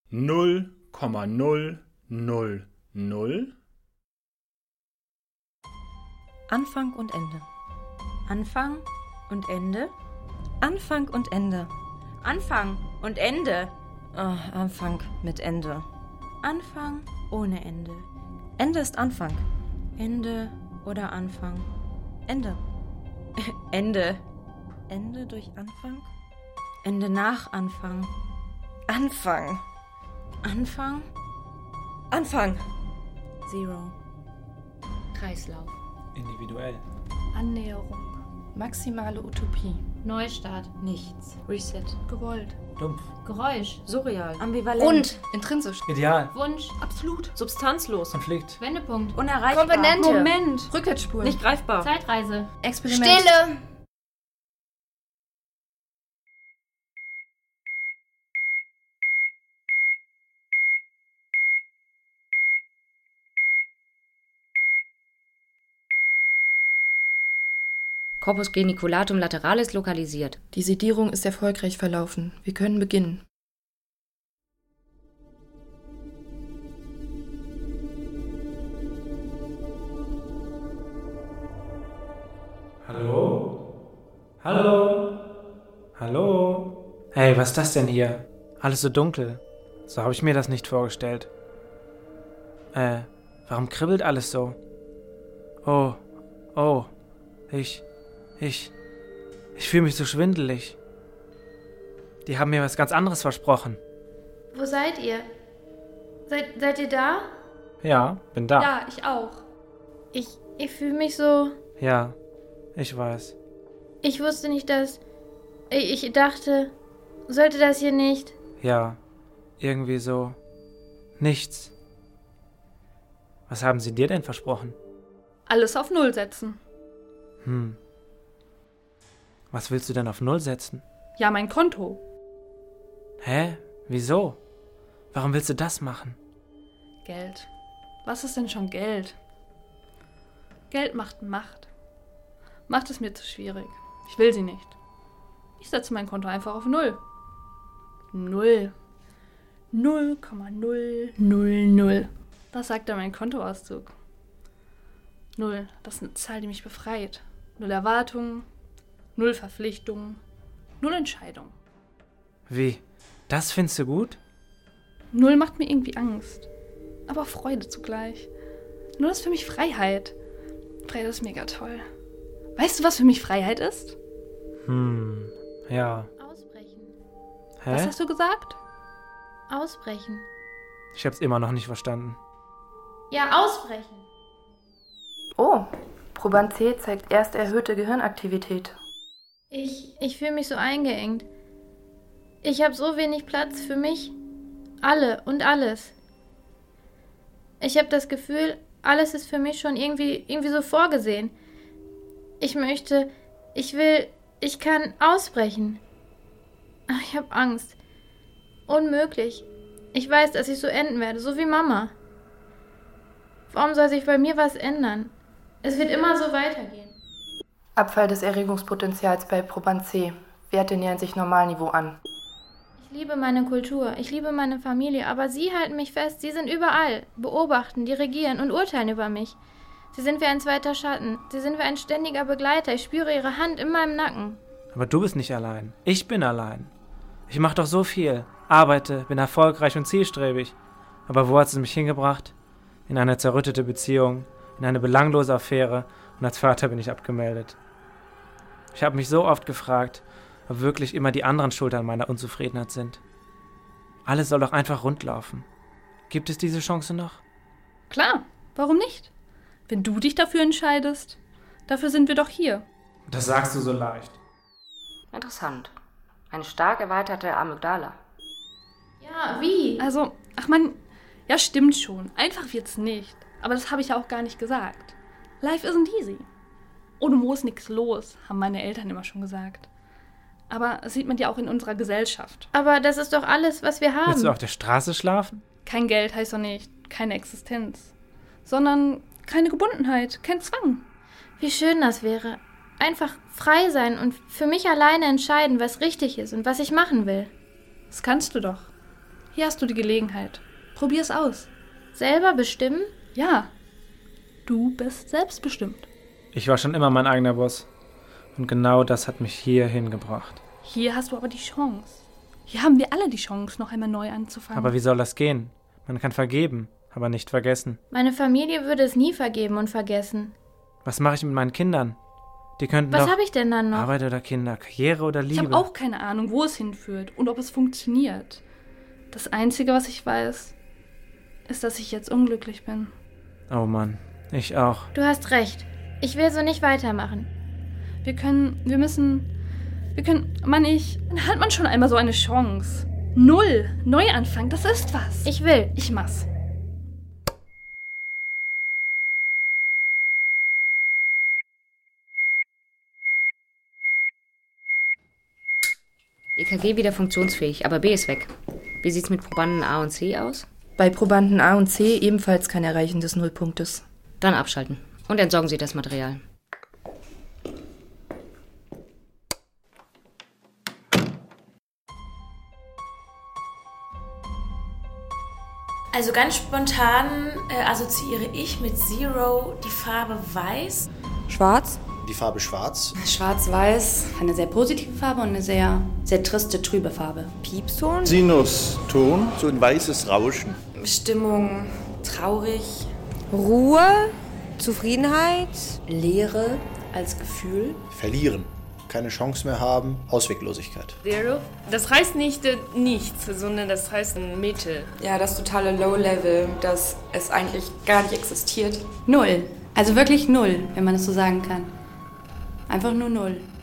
0,000 Anfang und Ende. Anfang und Ende? Anfang und Ende. Anfang und Ende. Anfang mit Ende. Anfang ohne Ende. Ende ist Anfang. Ende oder Anfang. Ende. Ende. Ende durch Anfang? Ende nach Anfang. Anfang. Anfang. Anfang. Zero. Kreislauf. Individuell. Annäherung. Maximale Utopie. Neustart. Nichts. Reset. Gewollt. Dumpf. Geräusch. Surreal. Ambivalent. Rund. Intrinsisch. Ideal. Wunsch. Absolut. Substanzlos. Konflikt. Wendepunkt. Unerreichbar. Komponente. Moment. Rückwärtsspur. Nicht greifbar. Zeitreise. Experiment. Stille. Corpus geniculatum lateralis lokalisiert. Die Sedierung ist erfolgreich verlaufen. Wir können beginnen. Hallo? Hallo? Hallo? Hey, was ist das denn hier? Alles so dunkel. So habe ich mir das nicht vorgestellt. Warum kribbelt alles so? Oh, ich fühle mich so schwindelig. Die haben mir was ganz anderes versprochen. Wo seid ihr? Seid ihr da? Ja, bin da. Ja, ich auch. Ich fühle mich so... Ja, ich weiß. Ich wusste nicht, dass... Ich dachte, sollte das hier nicht... Ja, irgendwie so... Nichts. Was haben sie dir denn versprochen? Alles auf Null setzen. Was willst du denn auf Null setzen? Ja, mein Konto. Hä? Wieso? Warum willst du das machen? Geld. Was ist denn schon Geld? Geld macht Macht. Macht es mir zu schwierig. Ich will sie nicht. Ich setze mein Konto einfach auf Null. Null. 0,000. Das sagt ja mein Kontoauszug. Null. Das ist eine Zahl, die mich befreit. Null Erwartungen. Null Verpflichtungen. Null Entscheidungen. Wie? Das findest du gut? Null macht mir irgendwie Angst. Aber auch Freude zugleich. Null ist für mich Freiheit. Freiheit ist mega toll. Weißt du, was für mich Freiheit ist? Ja. Ausbrechen. Hä? Was hast du gesagt? Ausbrechen. Ich hab's immer noch nicht verstanden. Ja, ausbrechen. Oh, Proband C zeigt erst erhöhte Gehirnaktivität. Ich fühle mich so eingeengt. Ich habe so wenig Platz für mich. Alle und alles. Ich habe das Gefühl, alles ist für mich schon irgendwie so vorgesehen. Ich kann ausbrechen. Ach, ich habe Angst. Unmöglich. Ich weiß, dass ich so enden werde, so wie Mama. Warum soll sich bei mir was ändern? Es wird immer so weitergehen. Abfall des Erregungspotenzials bei Proband C. Werte nähern sich Normalniveau an. Ich liebe meine Kultur, ich liebe meine Familie, aber sie halten mich fest, sie sind überall, beobachten, dirigieren und urteilen über mich. Sie sind wie ein zweiter Schatten, sie sind wie ein ständiger Begleiter, ich spüre ihre Hand in meinem Nacken. Aber du bist nicht allein. Ich bin allein. Ich mache doch so viel. Arbeite, bin erfolgreich und zielstrebig. Aber wo hat es mich hingebracht? In eine zerrüttete Beziehung, in eine belanglose Affäre und als Vater bin ich abgemeldet. Ich habe mich so oft gefragt, ob wirklich immer die anderen schuld an meiner Unzufriedenheit sind. Alles soll doch einfach rund laufen. Gibt es diese Chance noch? Klar, warum nicht? Wenn du dich dafür entscheidest, dafür sind wir doch hier. Das sagst du so leicht. Interessant. Eine stark erweiterte Amygdala. Ja, wie? Also, ach man, ja stimmt schon. Einfach wird's nicht. Aber das habe ich ja auch gar nicht gesagt. Life isn't easy. Ohne Mo ist nichts los, haben meine Eltern immer schon gesagt. Aber das sieht man ja auch in unserer Gesellschaft. Aber das ist doch alles, was wir haben. Willst du auf der Straße schlafen? Kein Geld heißt doch nicht keine Existenz. Sondern keine Gebundenheit, kein Zwang. Wie schön das wäre. Einfach frei sein und für mich alleine entscheiden, was richtig ist und was ich machen will. Das kannst du doch. Hier hast du die Gelegenheit. Probier es aus. Selber bestimmen? Ja, du bist selbstbestimmt. Ich war schon immer mein eigener Boss. Und genau das hat mich hier hingebracht. Hier hast du aber die Chance. Hier haben wir alle die Chance, noch einmal neu anzufangen. Aber wie soll das gehen? Man kann vergeben, aber nicht vergessen. Meine Familie würde es nie vergeben und vergessen. Was mache ich mit meinen Kindern? Die könnten Was doch habe ich denn dann noch? Arbeit oder Kinder, Karriere oder Ich Liebe. habe auch keine Ahnung, wo es hinführt und ob es funktioniert. Das Einzige, was ich weiß, ist, dass ich jetzt unglücklich bin. Oh Mann, ich auch. Du hast recht. Ich will so nicht weitermachen. Dann hat man schon einmal so eine Chance. 0, Neuanfang, das ist was. Ich will. Ich mach's. EKG wieder funktionsfähig, aber B ist weg. Wie sieht's mit Probanden A und C aus? Bei Probanden A und C ebenfalls kein Erreichen des Nullpunktes. Dann abschalten und entsorgen Sie das Material. Also ganz spontan assoziiere ich mit Zero die Farbe Weiß. Schwarz. Die Farbe Schwarz. Schwarz-Weiß, eine sehr positive Farbe und eine sehr, sehr triste, trübe Farbe. Piepston. Sinuston, so ein weißes Rauschen. Stimmung traurig. Ruhe, Zufriedenheit, Leere als Gefühl. Verlieren. Keine Chance mehr haben, Ausweglosigkeit. Zero. Das heißt nicht nichts, sondern das heißt Mitte. Ja, das totale Low-Level, dass es eigentlich gar nicht existiert. 0. Also wirklich 0, wenn man es so sagen kann. Einfach nur 0.